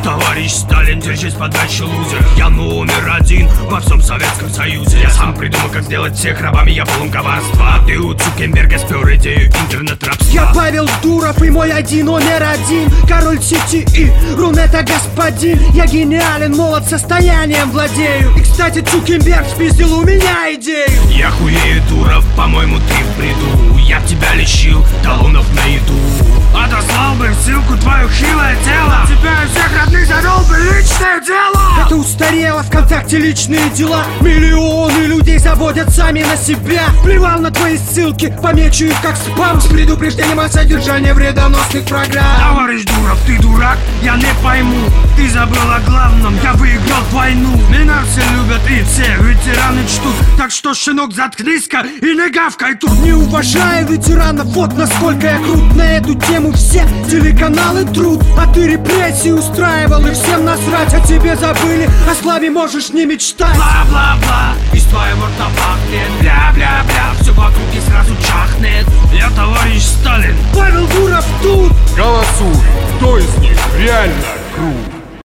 товарищ Сталин, держись подальше, лузер. Я номер один во всем Советском Союзе. Я сам придумал, как сделать всех рабами, я полон коварства. А ты у Цукерберга спер идею интернет-рабства. Я Павел Дуров и мой один номер один. Король сети и Рунета господин. Я гениален, молод, состоянием владею. И, кстати, Цукерберг спиздил у меня идею. Я хуею, Дуров, по-моему, ты в бреду. Я тебя лечил талонов на еду. Отослал бы в ссылку твое хилое тело. Тебя и всех родных завел бы личное дело. Это устарело, ВКонтакте личные дела. Миллионы людей заводят сами на себя. Плевал на твои ссылки, помечу их как спам. С предупреждением о содержании вредоносных программ. Товарищ Дуров, ты дурак? Я не пойму. Ты забыл о главном, я выиграл войну. Меня все любят и все ветераны чтут. Так что, щенок, заткнись-ка и не гавкай тут. Не уважаю ветеранов, вот насколько я крут. На эту тему все телеканалы труд. А ты репрессии устраивал и всем насрать. О тебе забыли, о славе можешь не мечтать. Бла-бла-бла, из твоего рта пахнет. Бля-бля-бля, все вокруг и сразу чахнет. Я товарищ Сталин. Павел Дуров тут. Голосуй, кто из них реально крут?